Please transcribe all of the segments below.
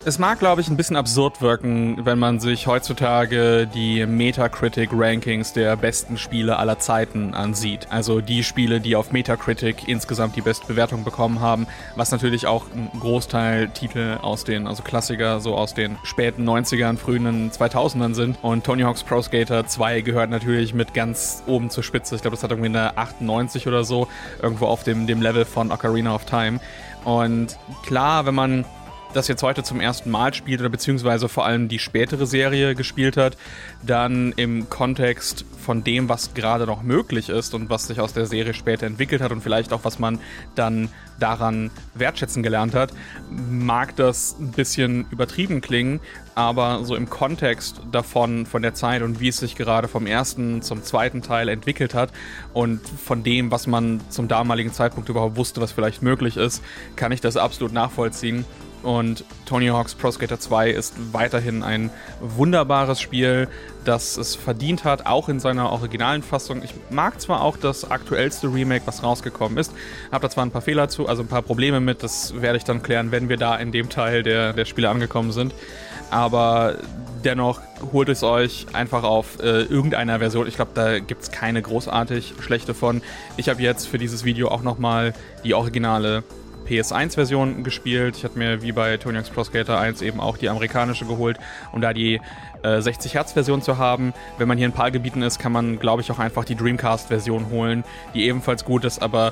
Es mag, glaube ich, ein bisschen absurd wirken, wenn man sich heutzutage die Metacritic-Rankings der besten Spiele aller Zeiten ansieht. Also die Spiele, die auf Metacritic insgesamt die beste Bewertung bekommen haben, was natürlich auch ein Großteil Titel also Klassiker so aus den späten 90ern, frühen 2000ern sind. Und Tony Hawk's Pro Skater 2 gehört natürlich mit ganz oben zur Spitze. Ich glaube, das hat irgendwie eine 98 oder so, irgendwo auf dem Level von Ocarina of Time. Und klar, wenn man das jetzt heute zum ersten Mal spielt oder beziehungsweise vor allem die spätere Serie gespielt hat, dann im Kontext von dem, was gerade noch möglich ist und was sich aus der Serie später entwickelt hat und vielleicht auch, was man dann daran wertschätzen gelernt hat, mag das ein bisschen übertrieben klingen, aber so im Kontext davon, von der Zeit und wie es sich gerade vom ersten zum zweiten Teil entwickelt hat und von dem, was man zum damaligen Zeitpunkt überhaupt wusste, was vielleicht möglich ist, kann ich das absolut nachvollziehen. Und Tony Hawk's Pro Skater 2 ist weiterhin ein wunderbares Spiel, das es verdient hat, auch in seiner originalen Fassung. Ich mag zwar auch das aktuellste Remake, was rausgekommen ist, habe da zwar ein paar Fehler also ein paar Probleme mit, das werde ich dann klären, wenn wir da in dem Teil der Spiele angekommen sind. Aber dennoch holt es euch einfach auf irgendeiner Version. Ich glaube, da gibt es keine großartig schlechte von. Ich habe jetzt für dieses Video auch nochmal die originale PS1-Version gespielt. Ich hatte mir wie bei Tony Hawk's Pro Skater 1 eben auch die amerikanische geholt, um da die 60-Hertz-Version zu haben. Wenn man hier in PAL-Gebieten ist, kann man, glaube ich, auch einfach die Dreamcast-Version holen, die ebenfalls gut ist, aber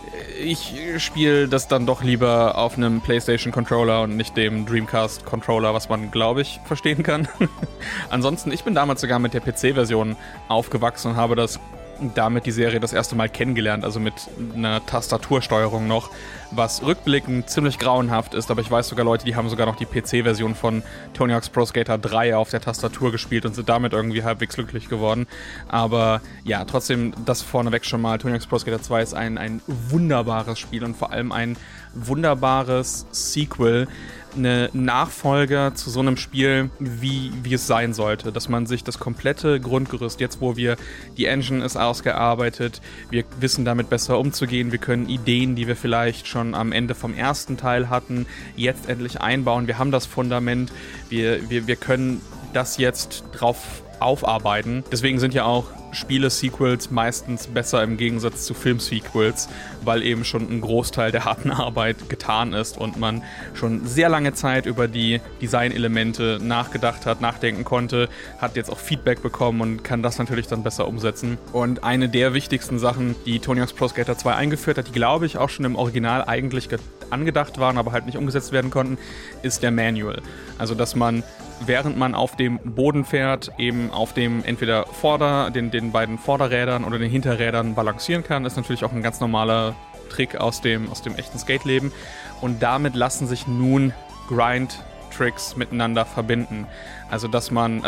ich spiele das dann doch lieber auf einem PlayStation-Controller und nicht dem Dreamcast-Controller, was man, glaube ich, verstehen kann. Ansonsten, ich bin damals sogar mit der PC-Version aufgewachsen und habe damit die Serie das erste Mal kennengelernt, also mit einer Tastatursteuerung noch, was rückblickend ziemlich grauenhaft ist, aber ich weiß sogar Leute, die haben sogar noch die PC-Version von Tony Hawk's Pro Skater 3 auf der Tastatur gespielt und sind damit irgendwie halbwegs glücklich geworden. Aber ja, trotzdem, das vorneweg schon mal, Tony Hawk's Pro Skater 2 ist ein wunderbares Spiel und vor allem ein wunderbares Sequel, eine Nachfolger zu so einem Spiel, wie es sein sollte. Dass man sich das komplette Grundgerüst, jetzt wo die Engine ist ausgearbeitet, wir wissen damit besser umzugehen, wir können Ideen, die wir vielleicht schon am Ende vom ersten Teil hatten, jetzt endlich einbauen. Wir haben das Fundament, wir können das jetzt drauf aufarbeiten. Deswegen sind ja auch Spiele-Sequels meistens besser im Gegensatz zu Film-Sequels, weil eben schon ein Großteil der harten Arbeit getan ist und man schon sehr lange Zeit über die Designelemente nachdenken konnte, hat jetzt auch Feedback bekommen und kann das natürlich dann besser umsetzen. Und eine der wichtigsten Sachen, die Tony Hawk's Pro Skater 2 eingeführt hat, die glaube ich auch schon im Original eigentlich angedacht waren, aber halt nicht umgesetzt werden konnten, ist der Manual. Also dass man, während man auf dem Boden fährt, eben auf dem entweder den beiden Vorderrädern oder den Hinterrädern balancieren kann, ist natürlich auch ein ganz normaler Trick aus dem echten Skate-Leben. Und damit lassen sich nun Grind-Tricks miteinander verbinden. Also was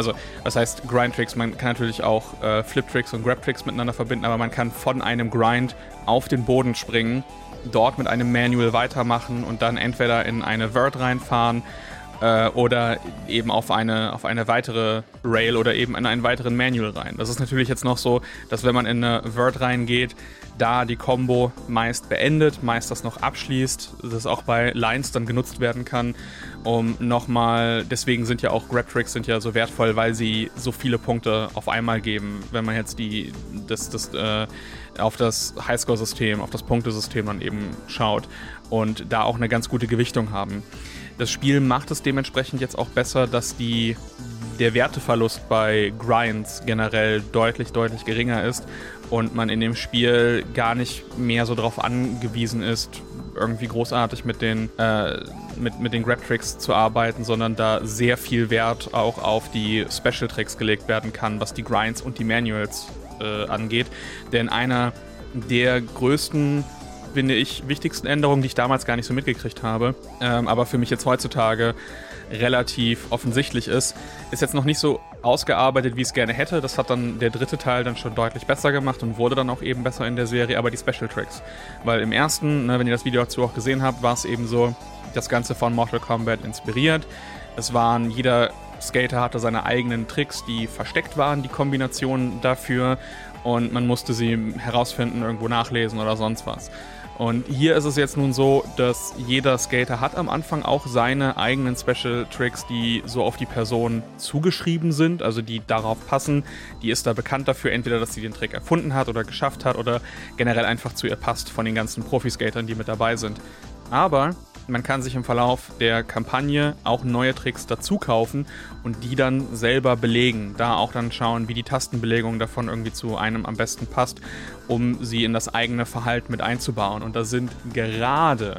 heißt Grind-Tricks? Man kann natürlich auch Flip-Tricks und Grab-Tricks miteinander verbinden, aber man kann von einem Grind auf den Boden springen, dort mit einem Manual weitermachen und dann entweder in eine Vert reinfahren oder eben auf eine weitere Rail oder eben in einen weiteren Manual rein. Das ist natürlich jetzt noch so, dass wenn man in eine Vert reingeht, da die Combo meist beendet, meist das noch abschließt, das auch bei Lines dann genutzt werden kann, deswegen sind ja auch Grab-Tricks so wertvoll, weil sie so viele Punkte auf einmal geben, wenn man jetzt auf das Highscore-System, auf das Punktesystem dann eben schaut und da auch eine ganz gute Gewichtung haben. Das Spiel macht es dementsprechend jetzt auch besser, dass der Werteverlust bei Grinds generell deutlich, deutlich geringer ist und man in dem Spiel gar nicht mehr so darauf angewiesen ist, irgendwie großartig mit den Grab-Tricks zu arbeiten, sondern da sehr viel Wert auch auf die Special-Tricks gelegt werden kann, was die Grinds und die Manuals angeht. Denn einer der größten, finde ich, wichtigsten Änderungen, die ich damals gar nicht so mitgekriegt habe, aber für mich jetzt heutzutage relativ offensichtlich ist jetzt noch nicht so ausgearbeitet, wie ich es gerne hätte. Das hat dann der dritte Teil dann schon deutlich besser gemacht und wurde dann auch eben besser in der Serie, aber die Special Tricks. Weil im ersten, wenn ihr das Video dazu auch gesehen habt, war es eben so, das Ganze von Mortal Kombat inspiriert. Jeder Skater hatte seine eigenen Tricks, die versteckt waren, die Kombinationen dafür, und man musste sie herausfinden, irgendwo nachlesen oder sonst was. Und hier ist es jetzt nun so, dass jeder Skater hat am Anfang auch seine eigenen Special Tricks, die so auf die Person zugeschrieben sind, also die darauf passen. Die ist da bekannt dafür, entweder, dass sie den Trick erfunden hat oder geschafft hat oder generell einfach zu ihr passt von den ganzen Profiskatern, die mit dabei sind. Aber man kann sich im Verlauf der Kampagne auch neue Tricks dazu kaufen und die dann selber belegen. Da auch dann schauen, wie die Tastenbelegung davon irgendwie zu einem am besten passt, um sie in das eigene Verhalten mit einzubauen. Und da sind gerade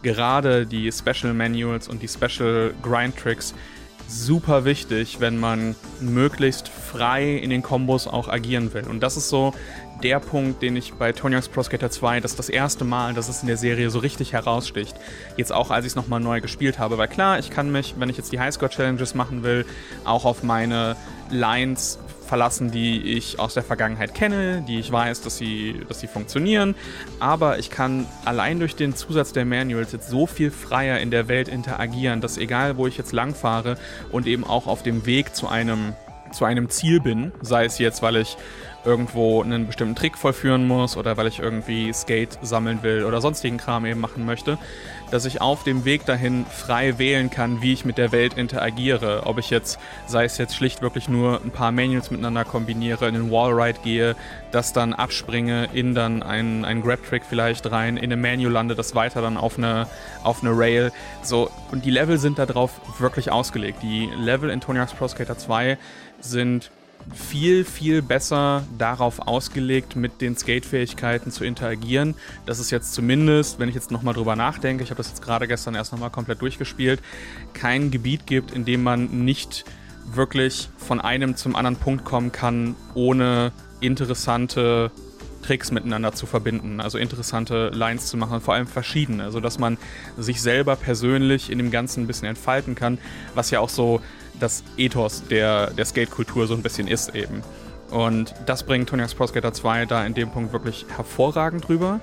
die Special Manuals und die Special Grind Tricks super wichtig, wenn man möglichst frei in den Kombos auch agieren will. Und das ist so der Punkt, den ich bei Tony Hawk's Pro Skater 2, das ist das erste Mal, dass es in der Serie so richtig heraussticht. Jetzt auch, als ich es nochmal neu gespielt habe. Weil klar, ich kann mich, wenn ich jetzt die Highscore-Challenges machen will, auch auf meine Lines verlassen, die ich aus der Vergangenheit kenne, die ich weiß, dass sie funktionieren. Aber ich kann allein durch den Zusatz der Manuals jetzt so viel freier in der Welt interagieren, dass egal, wo ich jetzt lang fahre und eben auch auf dem Weg zu einem Ziel bin, sei es jetzt, weil ich irgendwo einen bestimmten Trick vollführen muss oder weil ich irgendwie Skate sammeln will oder sonstigen Kram eben machen möchte, dass ich auf dem Weg dahin frei wählen kann, wie ich mit der Welt interagiere. Ob ich jetzt, sei es jetzt schlicht wirklich nur ein paar Manuals miteinander kombiniere, in den Wallride gehe, das dann abspringe, in dann einen Grab-Trick vielleicht rein, in eine Manual lande, das weiter dann auf eine Rail. So, und die Level sind darauf wirklich ausgelegt. Die Level in Tony Hawk's Pro Skater 2 sind viel, viel besser darauf ausgelegt, mit den Skate-Fähigkeiten zu interagieren. Das ist jetzt zumindest, wenn ich jetzt nochmal drüber nachdenke, ich habe das jetzt gerade gestern erst nochmal komplett durchgespielt, kein Gebiet gibt, in dem man nicht wirklich von einem zum anderen Punkt kommen kann, ohne interessante Tricks miteinander zu verbinden, also interessante Lines zu machen, vor allem verschiedene, sodass man sich selber persönlich in dem Ganzen ein bisschen entfalten kann, was ja auch so das Ethos der Skate-Kultur so ein bisschen ist eben. Und das bringt Tony Hawk's Pro Skater 2 da in dem Punkt wirklich hervorragend rüber.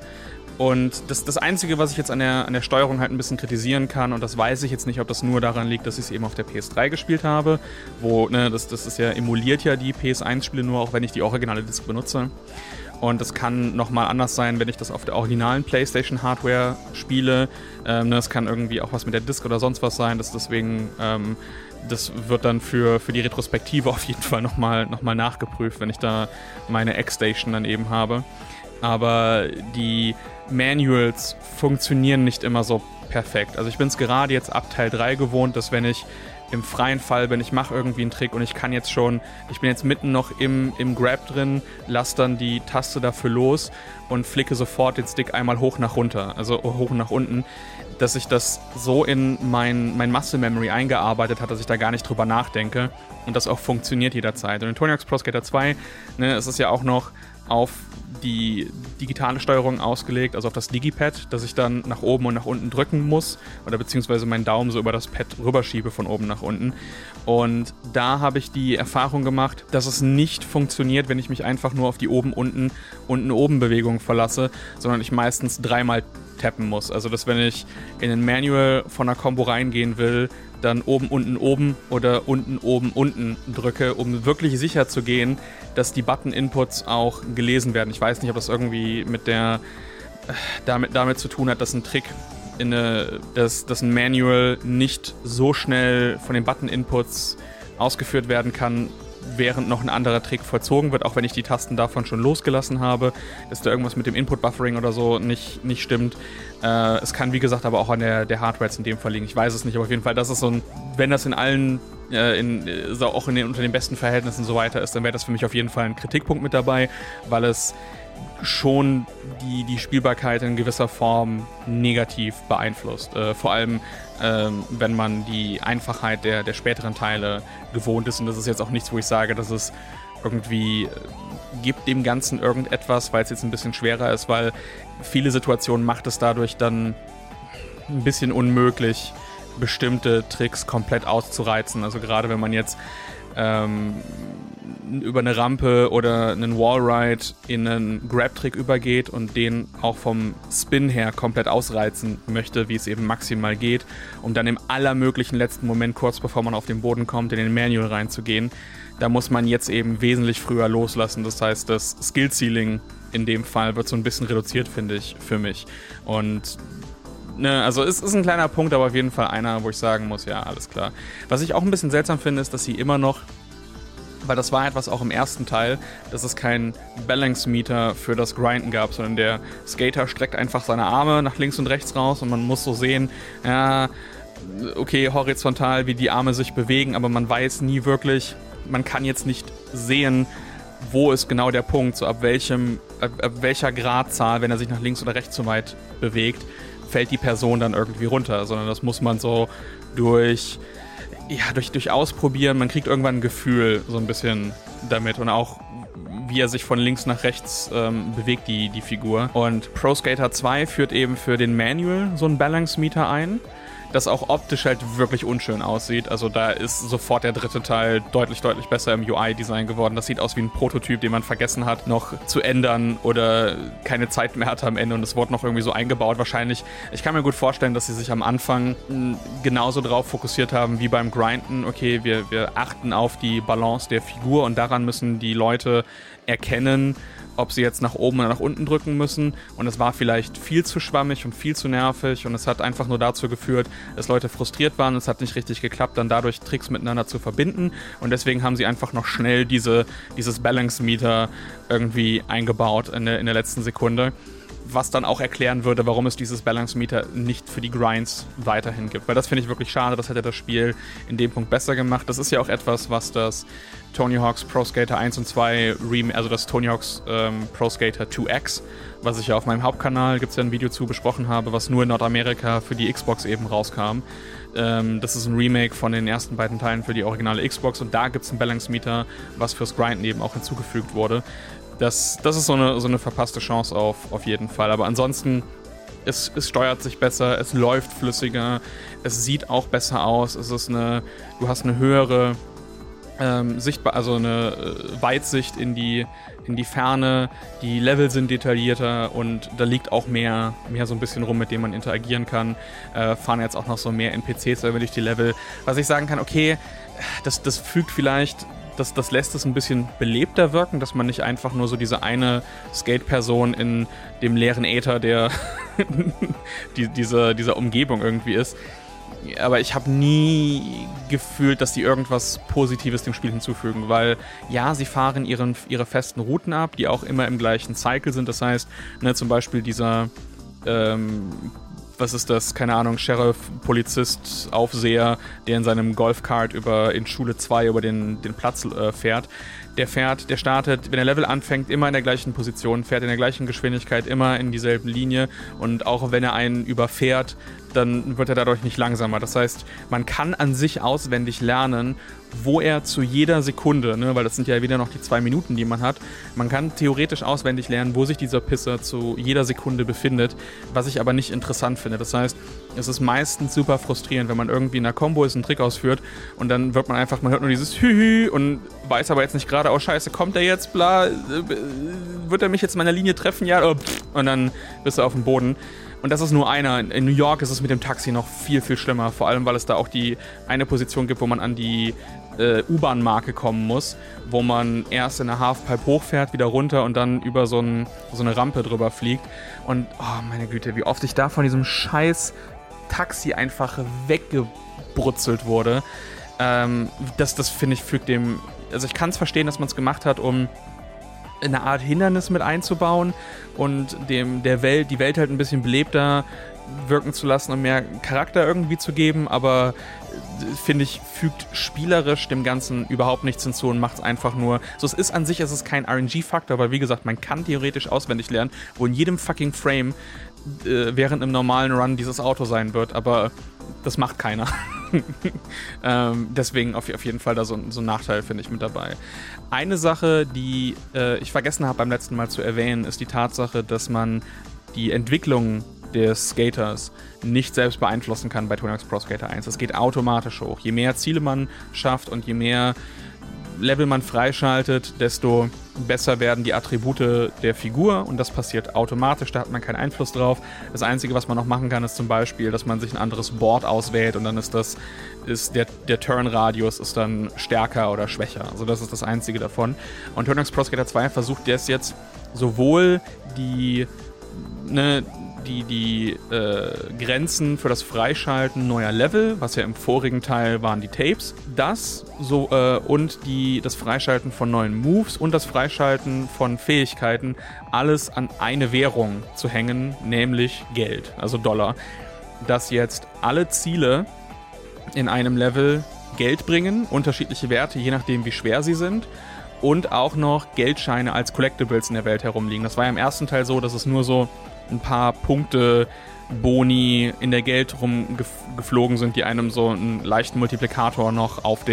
Und das Einzige, was ich jetzt an der Steuerung halt ein bisschen kritisieren kann, und das weiß ich jetzt nicht, ob das nur daran liegt, dass ich es eben auf der PS3 gespielt habe, wo, das ist ja, emuliert ja die PS1-Spiele nur, auch wenn ich die originale Disc benutze. Und das kann nochmal anders sein, wenn ich das auf der originalen PlayStation-Hardware spiele. Das kann irgendwie auch was mit der Disc oder sonst was sein. Deswegen, das wird dann für die Retrospektive auf jeden Fall nochmal nachgeprüft, wenn ich da meine X-Station dann eben habe. Aber die Manuals funktionieren nicht immer so perfekt. Also ich bin es gerade jetzt ab Teil 3 gewohnt, dass wenn ich im freien Fall, wenn ich mache irgendwie einen Trick und ich bin jetzt mitten noch im Grab drin, lasse dann die Taste dafür los und flicke sofort den Stick einmal hoch nach runter, also hoch und nach unten, dass ich das so in mein Muscle Memory eingearbeitet hat, dass ich da gar nicht drüber nachdenke und das auch funktioniert jederzeit. Und in Tony Hawk's Pro Skater 2, es ist ja auch noch auf die digitale Steuerung ausgelegt, also auf das Digipad, dass ich dann nach oben und nach unten drücken muss oder beziehungsweise meinen Daumen so über das Pad rüberschiebe von oben nach unten. Und da habe ich die Erfahrung gemacht, dass es nicht funktioniert, wenn ich mich einfach nur auf die Oben-Unten-Bewegung verlasse, sondern ich meistens dreimal tappen muss. Also dass wenn ich in ein Manual von einer Combo reingehen will, dann oben, unten, oben oder unten, oben, unten drücke, um wirklich sicher zu gehen, dass die Button-Inputs auch gelesen werden. Ich weiß nicht, ob das irgendwie damit zu tun hat, dass ein Trick dass ein Manual nicht so schnell von den Button-Inputs ausgeführt werden kann, während noch ein anderer Trick vollzogen wird, auch wenn ich die Tasten davon schon losgelassen habe, dass da irgendwas mit dem Input-Buffering oder so nicht stimmt. Es kann, wie gesagt, aber auch an der Hardware jetzt in dem Fall liegen. Ich weiß es nicht, aber auf jeden Fall, das ist so ein, wenn das in allen, unter den besten Verhältnissen so weiter ist, dann wäre das für mich auf jeden Fall ein Kritikpunkt mit dabei, weil es schon die Spielbarkeit in gewisser Form negativ beeinflusst. Vor allem, wenn man die Einfachheit der späteren Teile gewohnt ist. Und das ist jetzt auch nichts, wo ich sage, dass es irgendwie gibt dem Ganzen irgendetwas, weil es jetzt ein bisschen schwerer ist, weil viele Situationen macht es dadurch dann ein bisschen unmöglich, bestimmte Tricks komplett auszureizen. Also gerade wenn man jetzt über eine Rampe oder einen Wallride in einen Grab-Trick übergeht und den auch vom Spin her komplett ausreizen möchte, wie es eben maximal geht, um dann im allermöglichen letzten Moment, kurz bevor man auf den Boden kommt, in den Manual reinzugehen. Da muss man jetzt eben wesentlich früher loslassen. Das heißt, das Skill-Ceiling in dem Fall wird so ein bisschen reduziert, finde ich, für mich. Und also es ist ein kleiner Punkt, aber auf jeden Fall einer, wo ich sagen muss, ja, alles klar. Was ich auch ein bisschen seltsam finde, ist, dass sie immer noch, weil das war etwas auch im ersten Teil, dass es keinen Balance-Meter für das Grinden gab, sondern der Skater streckt einfach seine Arme nach links und rechts raus und man muss so sehen, ja, okay, horizontal, wie die Arme sich bewegen, aber man weiß nie wirklich, man kann jetzt nicht sehen, wo ist genau der Punkt, so ab welcher Gradzahl, wenn er sich nach links oder rechts so weit bewegt, fällt die Person dann irgendwie runter, sondern das muss man so durch Ausprobieren, man kriegt irgendwann ein Gefühl so ein bisschen damit und auch wie er sich von links nach rechts bewegt, die Figur. Und Pro Skater 2 führt eben für den Manual so einen Balance Meter ein, das auch optisch halt wirklich unschön aussieht. Also da ist sofort der dritte Teil deutlich, deutlich besser im UI-Design geworden. Das sieht aus wie ein Prototyp, den man vergessen hat, noch zu ändern oder keine Zeit mehr hatte am Ende und es wurde noch irgendwie so eingebaut. Wahrscheinlich, ich kann mir gut vorstellen, dass sie sich am Anfang genauso drauf fokussiert haben wie beim Grinden. Okay, wir achten auf die Balance der Figur und daran müssen die Leute erkennen, ob sie jetzt nach oben oder nach unten drücken müssen. Und es war vielleicht viel zu schwammig und viel zu nervig und es hat einfach nur dazu geführt, dass Leute frustriert waren. Es hat nicht richtig geklappt, dann dadurch Tricks miteinander zu verbinden. Und deswegen haben sie einfach noch schnell dieses Balance-Meter irgendwie eingebaut in der letzten Sekunde. Was dann auch erklären würde, warum es dieses Balance-Meter nicht für die Grinds weiterhin gibt. Weil das finde ich wirklich schade, das hätte das Spiel in dem Punkt besser gemacht. Das ist ja auch etwas, was das Tony Hawk's Pro Skater 1 und 2 also das Tony Hawk's Pro Skater 2X, was ich ja auf meinem Hauptkanal, gibt es ja ein Video zu, besprochen habe, was nur in Nordamerika für die Xbox eben rauskam. Das ist ein Remake von den ersten beiden Teilen für die originale Xbox und da gibt es ein Balance-Meter, was fürs Grinden eben auch hinzugefügt wurde. Das ist so eine verpasste Chance auf jeden Fall. Aber ansonsten, es steuert sich besser, es läuft flüssiger, es sieht auch besser aus. Du hast eine höhere also eine Weitsicht in die Ferne, die Level sind detaillierter und da liegt auch mehr so ein bisschen rum, mit dem man interagieren kann. Fahren jetzt auch noch so mehr NPCs durch die Level. Was ich sagen kann, okay, das fügt vielleicht... Das lässt es ein bisschen belebter wirken, dass man nicht einfach nur so diese eine Skate-Person in dem leeren Äther, der dieser Umgebung irgendwie ist. Aber ich habe nie gefühlt, dass die irgendwas Positives dem Spiel hinzufügen, weil ja, sie fahren ihre festen Routen ab, die auch immer im gleichen Cycle sind. Das heißt, zum Beispiel dieser was ist das? Keine Ahnung, Sheriff, Polizist, Aufseher, der in seinem Golfkart in Schule 2 über den Platz fährt. Der startet, wenn der Level anfängt, immer in der gleichen Position, fährt in der gleichen Geschwindigkeit, immer in dieselben Linie und auch wenn er einen überfährt, dann wird er dadurch nicht langsamer. Das heißt, man kann an sich auswendig lernen, wo er zu jeder Sekunde, weil das sind ja wieder noch die 2 Minuten, die man hat, man kann theoretisch auswendig lernen, wo sich dieser Pisser zu jeder Sekunde befindet, was ich aber nicht interessant finde. Das heißt, es ist meistens super frustrierend, wenn man irgendwie in einer Combo ist, einen Trick ausführt und dann man hört nur dieses Hühü und weiß aber jetzt nicht gerade, oh scheiße, kommt er jetzt, bla, wird er mich jetzt in meiner Linie treffen, ja, und dann bist du auf dem Boden. Und das ist nur einer. In New York ist es mit dem Taxi noch viel, viel schlimmer. Vor allem, weil es da auch die eine Position gibt, wo man an die U-Bahn-Marke kommen muss, wo man erst in der Halfpipe hochfährt, wieder runter und dann über so eine Rampe drüber fliegt. Und, oh meine Güte, wie oft ich da von diesem scheiß Taxi einfach weggebrutzelt wurde. Das finde ich, fügt dem... Also ich kann es verstehen, dass man es gemacht hat, um eine Art Hindernis mit einzubauen und die Welt halt ein bisschen belebter wirken zu lassen und mehr Charakter irgendwie zu geben, aber finde ich, fügt spielerisch dem Ganzen überhaupt nichts hinzu und macht es einfach nur, so es ist kein RNG-Faktor, weil wie gesagt, man kann theoretisch auswendig lernen, wo in jedem fucking Frame während im normalen Run dieses Auto sein wird, aber das macht keiner. Deswegen auf jeden Fall da so ein Nachteil, finde ich, mit dabei. Eine Sache, die ich vergessen habe beim letzten Mal zu erwähnen, ist die Tatsache, dass man die Entwicklung des Skaters nicht selbst beeinflussen kann bei Tony Hawk's Pro Skater 1. Das geht automatisch hoch. Je mehr Ziele man schafft und je mehr Level man freischaltet, desto besser werden die Attribute der Figur und das passiert automatisch, da hat man keinen Einfluss drauf. Das Einzige, was man noch machen kann, ist zum Beispiel, dass man sich ein anderes Board auswählt und dann ist der Turn-Radius ist dann stärker oder schwächer. Also das ist das Einzige davon. Und Turtles Pro Skater 2 versucht jetzt sowohl die Grenzen für das Freischalten neuer Level, was ja im vorigen Teil waren die Tapes, und das Freischalten von neuen Moves und das Freischalten von Fähigkeiten, alles an eine Währung zu hängen, nämlich Geld, also Dollar. Dass jetzt alle Ziele in einem Level Geld bringen, unterschiedliche Werte, je nachdem wie schwer sie sind, und auch noch Geldscheine als Collectibles in der Welt herumliegen. Das war ja im ersten Teil so, dass es nur so ein paar Punkte Boni in der Geld rumgeflogen sind, die einem so einen leichten Multiplikator noch auf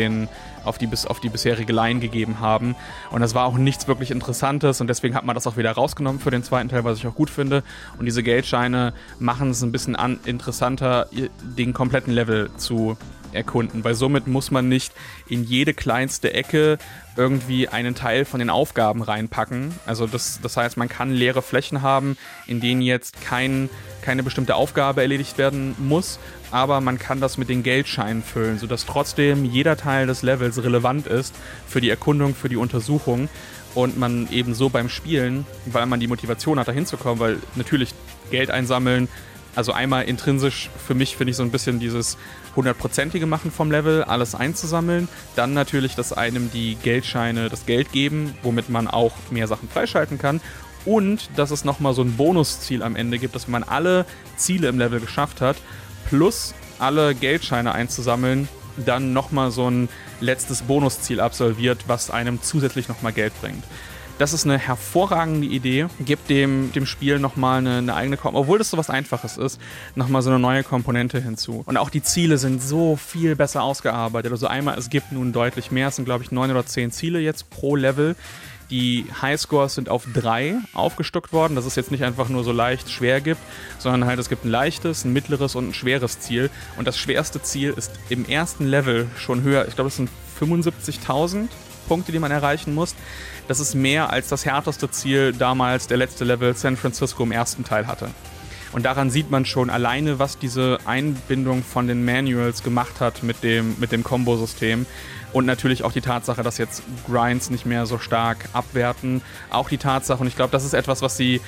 die bisherige Line gegeben haben. Und das war auch nichts wirklich Interessantes und deswegen hat man das auch wieder rausgenommen für den zweiten Teil, was ich auch gut finde. Und diese Geldscheine machen es ein bisschen interessanter, den kompletten Level zu erkunden, weil somit muss man nicht in jede kleinste Ecke irgendwie einen Teil von den Aufgaben reinpacken. Also das heißt, man kann leere Flächen haben, in denen jetzt keine bestimmte Aufgabe erledigt werden muss, aber man kann das mit den Geldscheinen füllen, sodass trotzdem jeder Teil des Levels relevant ist für die Erkundung, für die Untersuchung und man eben so beim Spielen, weil man die Motivation hat, da hinzukommen, weil natürlich Geld einsammeln, also einmal intrinsisch für mich finde ich so ein bisschen dieses 100%ige Machen vom Level, alles einzusammeln. Dann natürlich, dass einem die Geldscheine das Geld geben, womit man auch mehr Sachen freischalten kann. Und dass es nochmal so ein Bonusziel am Ende gibt, dass wenn man alle Ziele im Level geschafft hat, plus alle Geldscheine einzusammeln, dann nochmal so ein letztes Bonusziel absolviert, was einem zusätzlich nochmal Geld bringt. Das ist eine hervorragende Idee, gibt dem Spiel nochmal eine eigene Komponente, obwohl das so was Einfaches ist, nochmal so eine neue Komponente hinzu. Und auch die Ziele sind so viel besser ausgearbeitet. Also einmal, es gibt nun deutlich mehr, es sind glaube ich 9 oder 10 Ziele jetzt pro Level. Die Highscores sind auf 3 aufgestockt worden, dass es jetzt nicht einfach nur so leicht schwer gibt, sondern halt es gibt ein leichtes, ein mittleres und ein schweres Ziel. Und das schwerste Ziel ist im ersten Level schon höher. Ich glaube, es sind 75.000 Punkte, die man erreichen muss. Das ist mehr als das härteste Ziel damals, der letzte Level San Francisco im ersten Teil hatte. Und daran sieht man schon alleine, was diese Einbindung von den Manuals gemacht hat mit dem Combo-System. Und natürlich auch die Tatsache, dass jetzt Grinds nicht mehr so stark abwerten. Auch die Tatsache, und ich glaube, das ist etwas, was ich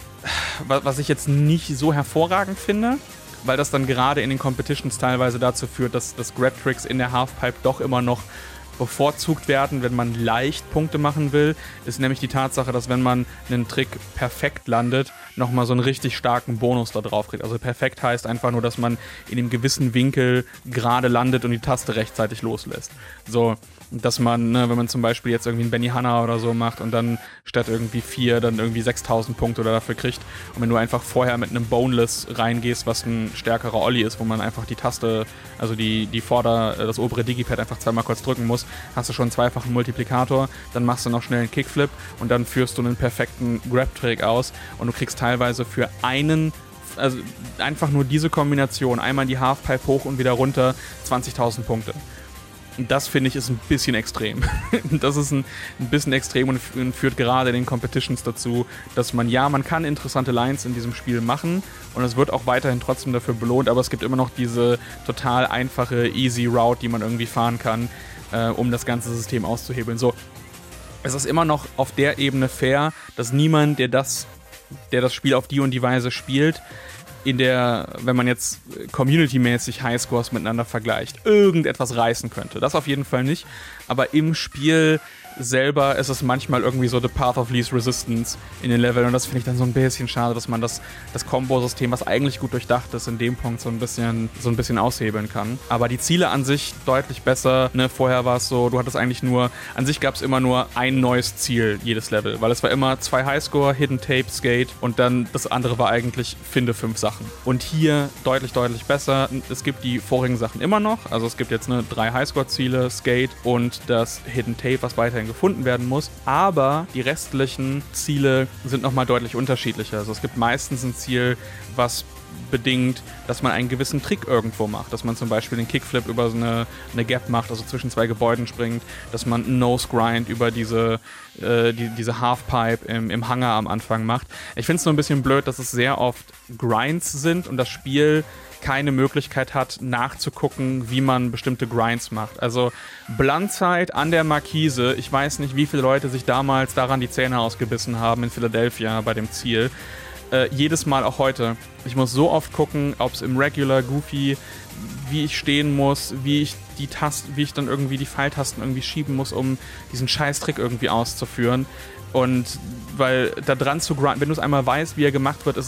jetzt nicht so hervorragend finde, weil das dann gerade in den Competitions teilweise dazu führt, dass Grab-Tricks in der Halfpipe doch immer noch bevorzugt werden, wenn man leicht Punkte machen will, ist nämlich die Tatsache, dass wenn man einen Trick perfekt landet, nochmal so einen richtig starken Bonus da drauf kriegt. Also perfekt heißt einfach nur, dass man in einem gewissen Winkel gerade landet und die Taste rechtzeitig loslässt. So, dass man, wenn man zum Beispiel jetzt irgendwie einen Benihana oder so macht und dann statt irgendwie 4 dann irgendwie 6.000 Punkte oder dafür kriegt und wenn du einfach vorher mit einem Boneless reingehst, was ein stärkerer Ollie ist, wo man einfach die Taste, also das obere Digipad einfach zweimal kurz drücken muss, hast du schon einen zweifachen Multiplikator, dann machst du noch schnell einen Kickflip und dann führst du einen perfekten Grab-Trick aus und du kriegst teilweise für also einfach nur diese Kombination, einmal die Halfpipe hoch und wieder runter, 20.000 Punkte. Das finde ich ist ein bisschen extrem. Das ist ein bisschen extrem und führt gerade in den Competitions dazu, dass man kann interessante Lines in diesem Spiel machen und es wird auch weiterhin trotzdem dafür belohnt, aber es gibt immer noch diese total einfache, easy Route, die man irgendwie fahren kann, um das ganze System auszuhebeln. So, es ist immer noch auf der Ebene fair, dass niemand, der das Spiel auf die und die Weise spielt, wenn man jetzt community-mäßig Highscores miteinander vergleicht, irgendetwas reißen könnte. Das auf jeden Fall nicht. Aber im Spiel selber ist es manchmal irgendwie so the path of least resistance in den Leveln und das finde ich dann so ein bisschen schade, dass man das Combo-System, was eigentlich gut durchdacht ist, in dem Punkt so ein bisschen aushebeln kann. Aber die Ziele an sich deutlich besser. Vorher war es so, an sich gab es immer nur ein neues Ziel jedes Level, weil es war immer 2 Highscore, Hidden Tape, Skate und dann das andere war eigentlich finde 5 Sachen. Und hier deutlich, deutlich besser. Es gibt die vorigen Sachen immer noch, also es gibt jetzt 3 Highscore-Ziele, Skate und das Hidden Tape, was weiterhin gefunden werden muss, aber die restlichen Ziele sind nochmal deutlich unterschiedlicher. Also es gibt meistens ein Ziel, was bedingt, dass man einen gewissen Trick irgendwo macht, dass man zum Beispiel den Kickflip über so eine Gap macht, also zwischen zwei Gebäuden springt, dass man einen Nose-Grind über diese Halfpipe im Hangar am Anfang macht. Ich finde es nur ein bisschen blöd, dass es sehr oft Grinds sind und das Spiel keine Möglichkeit hat, nachzugucken, wie man bestimmte Grinds macht. Also Blindside an der Markise, ich weiß nicht, wie viele Leute sich damals daran die Zähne ausgebissen haben in Philadelphia bei dem Ziel. Jedes Mal auch heute. Ich muss so oft gucken, ob es im Regular, Goofy, wie ich stehen muss, wie ich dann irgendwie die Pfeiltasten irgendwie schieben muss, um diesen Scheißtrick irgendwie auszuführen. Und weil da dran zu grinden, wenn du es einmal weißt, wie er gemacht wird, ist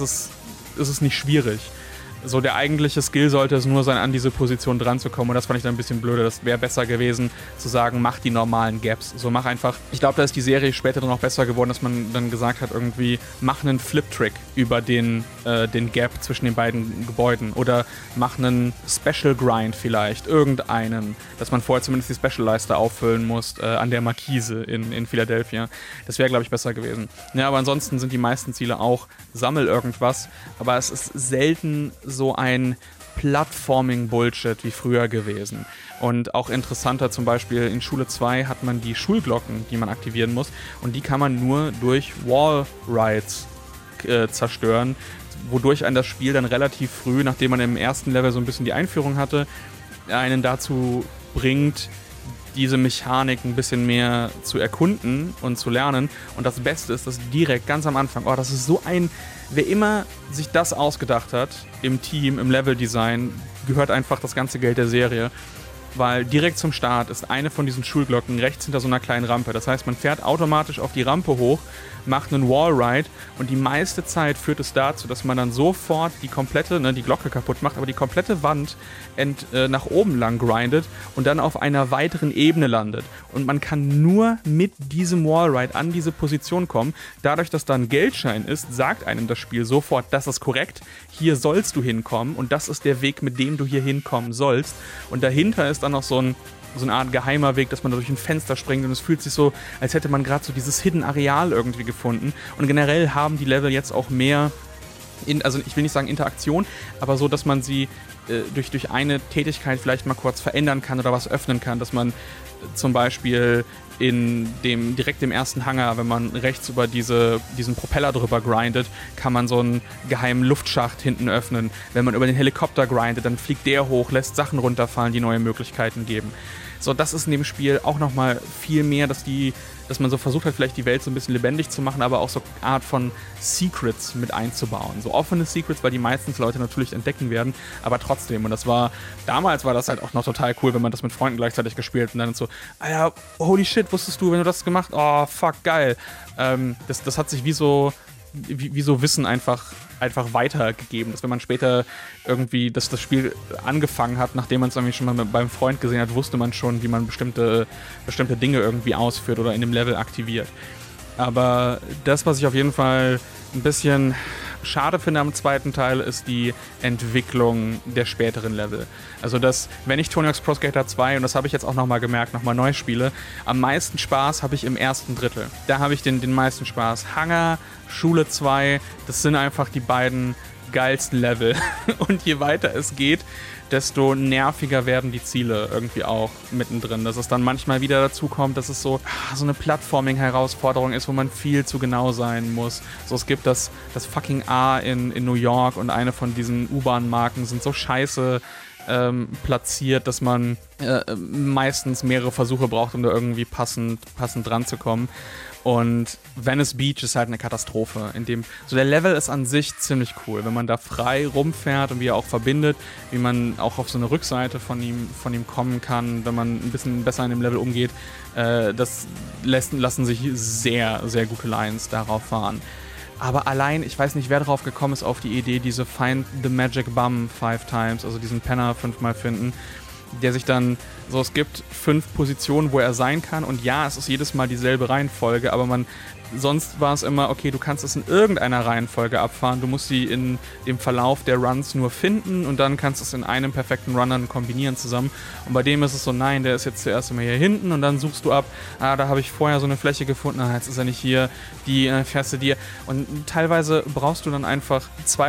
es nicht schwierig. So, der eigentliche Skill sollte es nur sein, an diese Position dran zu kommen. Und das fand ich dann ein bisschen blöde. Das wäre besser gewesen, zu sagen, mach die normalen Gaps. So, mach einfach. Ich glaube, da ist die Serie später dann auch besser geworden, dass man dann gesagt hat, irgendwie, mach einen Flip-Trick über den Gap zwischen den beiden Gebäuden. Oder mach einen Special Grind vielleicht. Irgendeinen. Dass man vorher zumindest die Special-Leiste auffüllen muss an der Markise in Philadelphia. Das wäre, glaube ich, besser gewesen. Ja, aber ansonsten sind die meisten Ziele auch sammel irgendwas. Aber es ist selten so ein Plattforming-Bullshit wie früher gewesen. Und auch interessanter zum Beispiel, in Schule 2 hat man die Schulglocken, die man aktivieren muss. Und die kann man nur durch Wall-Rides zerstören, wodurch ein das Spiel dann relativ früh, nachdem man im ersten Level so ein bisschen die Einführung hatte, einen dazu bringt, diese Mechanik ein bisschen mehr zu erkunden und zu lernen. Und das Beste ist, dass direkt ganz am Anfang, das ist so ein, wer immer sich das ausgedacht hat, im Team, im Leveldesign, gehört einfach das ganze Geld der Serie. Weil direkt zum Start ist eine von diesen Schulglocken rechts hinter so einer kleinen Rampe. Das heißt, man fährt automatisch auf die Rampe hoch, macht einen Wallride und die meiste Zeit führt es dazu, dass man dann sofort die komplette, die Glocke kaputt macht, aber die komplette Wand nach oben lang grindet und dann auf einer weiteren Ebene landet. Und man kann nur mit diesem Wallride an diese Position kommen. Dadurch, dass da ein Geldschein ist, sagt einem das Spiel sofort, das ist korrekt, hier sollst du hinkommen und das ist der Weg, mit dem du hier hinkommen sollst. Und dahinter ist dann noch so eine Art geheimer Weg, dass man da durch ein Fenster springt und es fühlt sich so, als hätte man gerade so dieses Hidden Areal irgendwie gefunden. Und generell haben die Level jetzt auch mehr, also ich will nicht sagen Interaktion, aber so, dass man sie durch eine Tätigkeit vielleicht mal kurz verändern kann oder was öffnen kann, dass man zum Beispiel direkt im ersten Hangar, wenn man rechts über diesen Propeller drüber grindet, kann man so einen geheimen Luftschacht hinten öffnen. Wenn man über den Helikopter grindet, dann fliegt der hoch, lässt Sachen runterfallen, die neue Möglichkeiten geben. So, das ist in dem Spiel auch nochmal viel mehr, dass man so versucht hat, vielleicht die Welt so ein bisschen lebendig zu machen, aber auch so eine Art von Secrets mit einzubauen. So offene Secrets, weil die meisten Leute natürlich entdecken werden, aber trotzdem. Und damals war das halt auch noch total cool, wenn man das mit Freunden gleichzeitig gespielt und dann so, Alter, holy shit, wusstest du, wenn du das gemacht? Oh, fuck, geil. Das hat sich wie so Wissen einfach weitergegeben, dass wenn man später irgendwie das Spiel angefangen hat, nachdem man es irgendwie schon mal beim Freund gesehen hat, wusste man schon, wie man bestimmte Dinge irgendwie ausführt oder in dem Level aktiviert. Aber das, was ich auf jeden Fall ein bisschen schade finde am zweiten Teil, ist die Entwicklung der späteren Level. Also wenn ich Tony Hawk's Pro Skater 2, und das habe ich jetzt auch nochmal gemerkt, nochmal neu spiele, am meisten Spaß habe ich im ersten Drittel. Da habe ich den meisten Spaß. Hangar, Schule 2, das sind einfach die beiden geilsten Level. Und je weiter es geht, desto nerviger werden die Ziele irgendwie auch mittendrin. Dass es dann manchmal wieder dazu kommt, dass es so eine Plattforming-Herausforderung ist, wo man viel zu genau sein muss. So, es gibt das fucking A in New York und eine von diesen U-Bahn-Marken sind so scheiße platziert, dass man meistens mehrere Versuche braucht, um da irgendwie passend dran zu kommen. Und Venice Beach ist halt eine Katastrophe. Der Level ist an sich ziemlich cool, wenn man da frei rumfährt und wie er auch verbindet, wie man auch auf so eine Rückseite von ihm kommen kann, wenn man ein bisschen besser in dem Level umgeht. Das lassen sich sehr, sehr gute Lines darauf fahren. Aber allein, ich weiß nicht, wer drauf gekommen ist auf die Idee, diese Find the Magic Bum 5 times, also diesen Penner 5-mal finden, der sich dann, es gibt 5 Positionen, wo er sein kann und ja, es ist jedes Mal dieselbe Reihenfolge, aber man Sonst war es immer, okay, du kannst es in irgendeiner Reihenfolge abfahren, du musst sie in dem Verlauf der Runs nur finden und dann kannst du es in einem perfekten Run dann kombinieren zusammen. Und bei dem ist es so, nein, der ist jetzt zuerst immer hier hinten und dann suchst du ab, da habe ich vorher so eine Fläche gefunden, jetzt ist er nicht hier, die fährst du dir. Und teilweise brauchst du einfach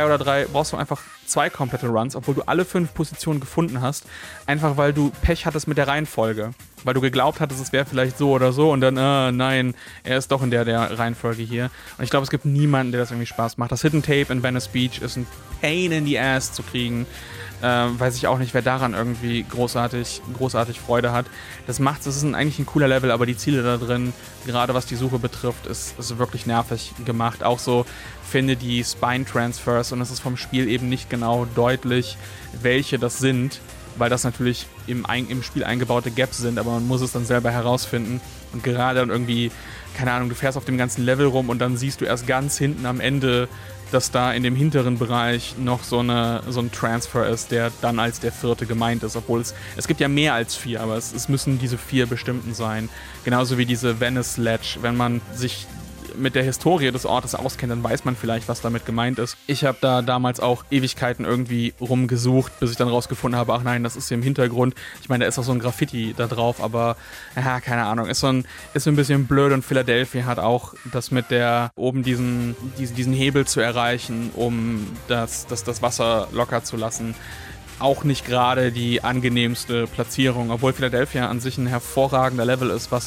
2 komplette Runs, obwohl du alle 5 Positionen gefunden hast, einfach weil du Pech hattest mit der Reihenfolge. Weil du geglaubt hattest, es wäre vielleicht so oder so und dann, nein, er ist doch in der Reihenfolge hier. Und ich glaube, es gibt niemanden, der das irgendwie Spaß macht. Das Hidden Tape in Venice Beach ist ein Pain in the Ass zu kriegen. Weiß ich auch nicht, wer daran irgendwie großartig Freude hat. Das ist eigentlich ein cooler Level, aber die Ziele da drin, gerade was die Suche betrifft, ist wirklich nervig gemacht. Auch so, finde die Spine-Transfers und es ist vom Spiel eben nicht genau deutlich, welche das sind, weil das natürlich im Spiel eingebaute Gaps sind, aber man muss es dann selber herausfinden. Und gerade dann irgendwie, keine Ahnung, du fährst auf dem ganzen Level rum und dann siehst du erst ganz hinten am Ende, dass da in dem hinteren Bereich noch so ein Transfer ist, der dann als der 4. gemeint ist, obwohl es gibt ja mehr als 4, aber es müssen diese 4 bestimmten sein. Genauso wie diese Venice Ledge. Wenn man sich mit der Historie des Ortes auskennt, dann weiß man vielleicht, was damit gemeint ist. Ich habe da damals auch Ewigkeiten irgendwie rumgesucht, bis ich dann rausgefunden habe, ach nein, das ist hier im Hintergrund. Ich meine, da ist auch so ein Graffiti da drauf, aber keine Ahnung, ist so ein bisschen blöd und Philadelphia hat auch das mit der oben diesen Hebel zu erreichen, um das Wasser locker zu lassen. Auch nicht gerade die angenehmste Platzierung, obwohl Philadelphia an sich ein hervorragender Level ist, was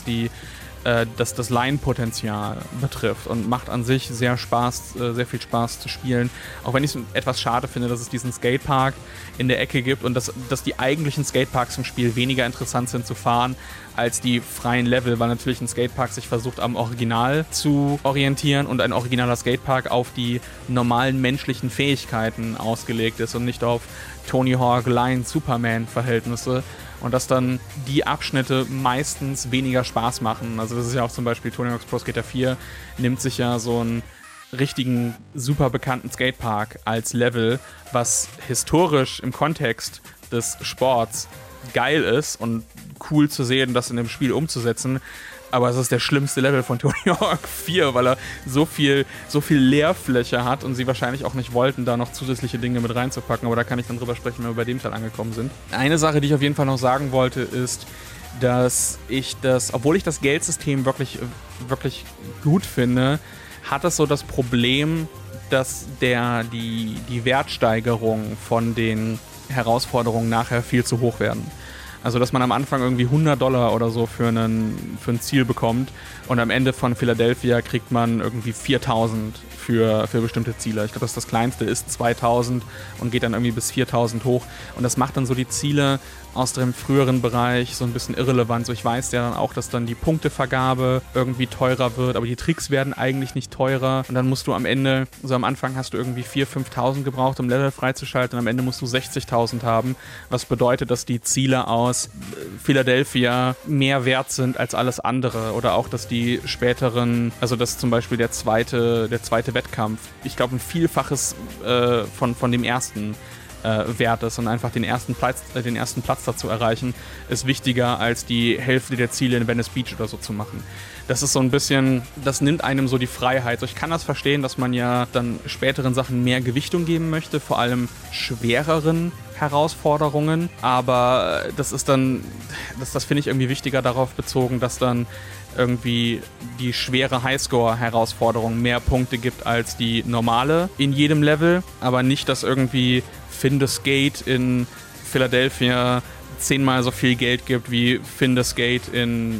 das Line-Potenzial betrifft und macht an sich sehr viel Spaß zu spielen. Auch wenn ich es etwas schade finde, dass es diesen Skatepark in der Ecke gibt und dass die eigentlichen Skateparks im Spiel weniger interessant sind zu fahren als die freien Level, weil natürlich ein Skatepark sich versucht am Original zu orientieren und ein originaler Skatepark auf die normalen menschlichen Fähigkeiten ausgelegt ist und nicht auf Tony Hawk, Lion, Superman-Verhältnisse. Und dass dann die Abschnitte meistens weniger Spaß machen. Also das ist ja auch zum Beispiel Tony Hawk's Pro Skater 4 nimmt sich ja so einen richtigen, super bekannten Skatepark als Level, was historisch im Kontext des Sports geil ist und cool zu sehen, das in dem Spiel umzusetzen. Aber es ist der schlimmste Level von Tony Hawk 4, weil er so viel Leerfläche hat und sie wahrscheinlich auch nicht wollten, da noch zusätzliche Dinge mit reinzupacken. Aber da kann ich dann drüber sprechen, wenn wir bei dem Teil angekommen sind. Eine Sache, die ich auf jeden Fall noch sagen wollte, ist, dass obwohl ich das Geldsystem wirklich, wirklich gut finde, hat es so das Problem, dass die Wertsteigerung von den Herausforderungen nachher viel zu hoch werden. Also, dass man am Anfang irgendwie $100 oder so für ein Ziel bekommt und am Ende von Philadelphia kriegt man irgendwie 4.000 für bestimmte Ziele. Ich glaube, das kleinste ist 2.000 und geht dann irgendwie bis 4.000 hoch. Und das macht dann so die Ziele aus dem früheren Bereich so ein bisschen irrelevant. So, ich weiß ja dann auch, dass dann die Punktevergabe irgendwie teurer wird, aber die Tricks werden eigentlich nicht teurer. Und dann musst du am Ende, so am Anfang hast du irgendwie 4.000, 5.000 gebraucht, um Level freizuschalten. Und am Ende musst du 60.000 haben, was bedeutet, dass die Ziele aus Philadelphia mehr wert sind als alles andere. Oder auch, dass die späteren, also dass zum Beispiel der zweite Wettkampf, ich glaube, ein Vielfaches von dem ersten wert ist und einfach den ersten Platz dazu erreichen, ist wichtiger als die Hälfte der Ziele in Venice Beach oder so zu machen. Das ist so ein bisschen, das nimmt einem so die Freiheit. So, ich kann das verstehen, dass man ja dann späteren Sachen mehr Gewichtung geben möchte, vor allem schwereren Herausforderungen, aber das finde ich irgendwie wichtiger darauf bezogen, dass dann irgendwie die schwere Highscore-Herausforderung mehr Punkte gibt als die normale in jedem Level, aber nicht, dass irgendwie Find a Skate in Philadelphia 10-mal so viel Geld gibt wie Find a Skate in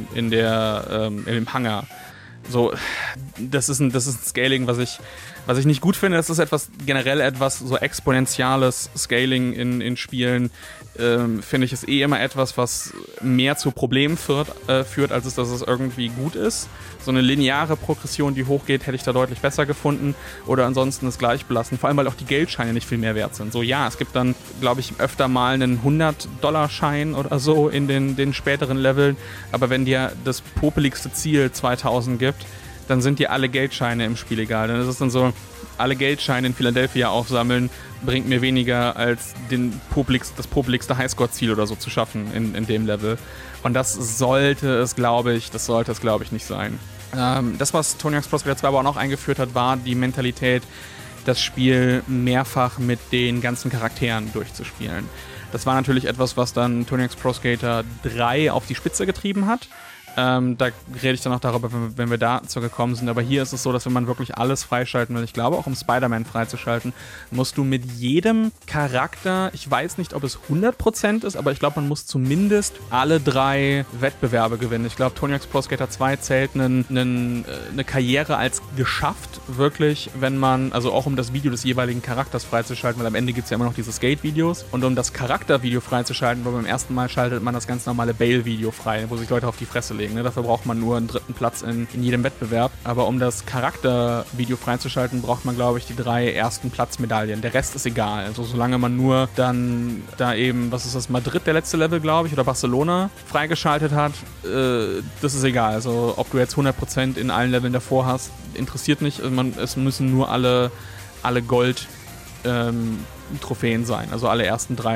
dem Hangar. So, das ist ein Scaling, was ich nicht gut finde. Das ist generell etwas so exponentielles Scaling in Spielen, finde ich, ist immer etwas, was mehr zu Problemen führt, als dass es irgendwie gut ist. So eine lineare Progression, die hochgeht, hätte ich da deutlich besser gefunden oder ansonsten es gleich belassen. Vor allem, weil auch die Geldscheine nicht viel mehr wert sind. So, ja, es gibt dann, glaube ich, öfter mal einen $100-Schein oder so in den späteren Leveln, aber wenn dir das popeligste Ziel 2000 gibt, dann sind dir alle Geldscheine im Spiel egal. Dann ist es dann so, alle Geldscheine in Philadelphia aufsammeln, bringt mir weniger als das popeligste Highscore-Ziel oder so zu schaffen in dem Level. Und das sollte es, glaube ich, nicht sein. Das, was Tony Hawk's Pro Skater 2 aber auch noch eingeführt hat, war die Mentalität, das Spiel mehrfach mit den ganzen Charakteren durchzuspielen. Das war natürlich etwas, was dann Tony Hawk's Pro Skater 3 auf die Spitze getrieben hat. Da rede ich dann noch darüber, wenn wir dazu gekommen sind. Aber hier ist es so, dass wenn man wirklich alles freischalten will, ich glaube auch um Spider-Man freizuschalten, musst du mit jedem Charakter, ich weiß nicht, ob es 100% ist, aber ich glaube, man muss zumindest alle 3 Wettbewerbe gewinnen. Ich glaube, Tony Hawk's Pro Skater 2 zählt eine Karriere als geschafft, wirklich, wenn man, also auch um das Video des jeweiligen Charakters freizuschalten, weil am Ende gibt es ja immer noch diese Skate-Videos. Und um das Charaktervideo freizuschalten, weil beim ersten Mal schaltet man das ganz normale Bail-Video frei, wo sich Leute auf die Fresse legen. Ne? Dafür braucht man nur einen 3. Platz in jedem Wettbewerb. Aber um das Charaktervideo freizuschalten, braucht man, glaube ich, die 3 ersten Platzmedaillen. Der Rest ist egal. Also solange man nur dann da eben, was ist das, Madrid, der letzte Level, glaube ich, oder Barcelona freigeschaltet hat, das ist egal. Also ob du jetzt 100% in allen Leveln davor hast, interessiert nicht. Es müssen nur alle Gold Trophäen sein. Also alle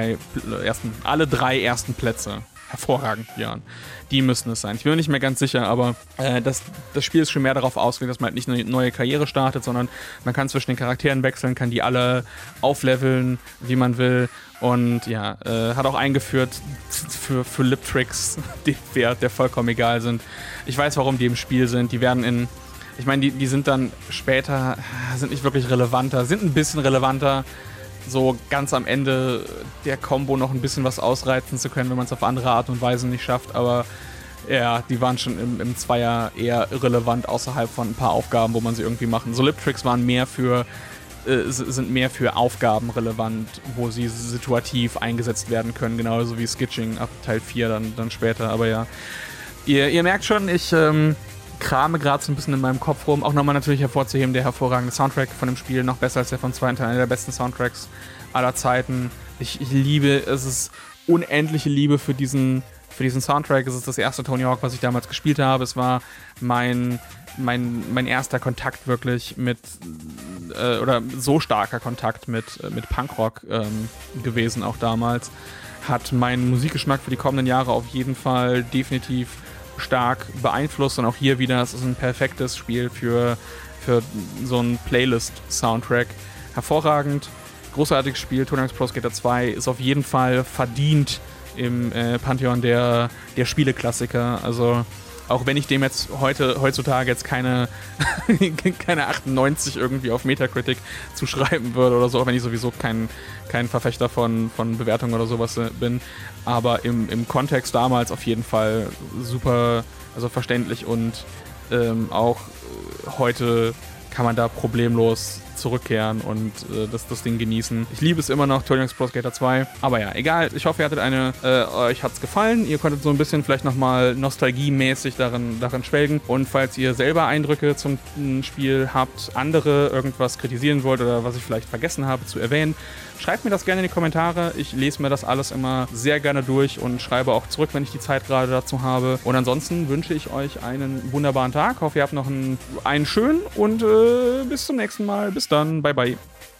alle 3 ersten Plätze. Hervorragend, Björn. Die müssen es sein. Ich bin mir nicht mehr ganz sicher, aber das Spiel ist schon mehr darauf ausgelegt, dass man halt nicht eine neue Karriere startet, sondern man kann zwischen den Charakteren wechseln, kann die alle aufleveln, wie man will. Und ja, hat auch eingeführt für Lip-Tricks, die der vollkommen egal sind. Ich weiß, warum die im Spiel sind. Die werden ich meine, die sind dann später, sind nicht wirklich relevanter, sind ein bisschen relevanter, so ganz am Ende der Combo noch ein bisschen was ausreizen zu können, wenn man es auf andere Art und Weise nicht schafft, aber ja, die waren schon im Zweier eher irrelevant außerhalb von ein paar Aufgaben, wo man sie irgendwie machen. So Lip-Tricks waren sind mehr für Aufgaben relevant, wo sie situativ eingesetzt werden können, genauso wie Skitching ab Teil 4 dann später, aber ja. Ihr merkt schon, ich krame gerade so ein bisschen in meinem Kopf rum. Auch nochmal natürlich hervorzuheben, der hervorragende Soundtrack von dem Spiel, noch besser als der vom zweiten Teil, einer der besten Soundtracks aller Zeiten. Ich liebe, es ist unendliche Liebe für diesen Soundtrack. Es ist das erste Tony Hawk, was ich damals gespielt habe. Es war mein erster Kontakt wirklich mit, oder so starker Kontakt mit Punkrock gewesen auch damals. Hat meinen Musikgeschmack für die kommenden Jahre auf jeden Fall definitiv stark beeinflusst, und auch hier wieder, es ist ein perfektes Spiel für so einen Playlist-Soundtrack. Hervorragend, großartiges Spiel. Tony Hawk's Pro Skater 2 ist auf jeden Fall verdient im Pantheon der Spieleklassiker. Also auch wenn ich dem jetzt heutzutage jetzt keine 98 irgendwie auf Metacritic zuschreiben würde oder so, auch wenn ich sowieso kein Verfechter von Bewertungen oder sowas bin. Aber im Kontext damals auf jeden Fall super, also verständlich, und auch heute kann man da problemlos zurückkehren und das Ding genießen. Ich liebe es immer noch, Tony Hawk's Pro Skater 2. Aber ja, egal. Ich hoffe, ihr hattet euch hat's gefallen. Ihr konntet so ein bisschen vielleicht nochmal nostalgiemäßig darin schwelgen. Und falls ihr selber Eindrücke zum Spiel habt, andere irgendwas kritisieren wollt oder was ich vielleicht vergessen habe zu erwähnen, schreibt mir das gerne in die Kommentare. Ich lese mir das alles immer sehr gerne durch und schreibe auch zurück, wenn ich die Zeit gerade dazu habe. Und ansonsten wünsche ich euch einen wunderbaren Tag. Hoffe, ihr habt noch einen schönen, und bis zum nächsten Mal. Bis dann. Bye, bye.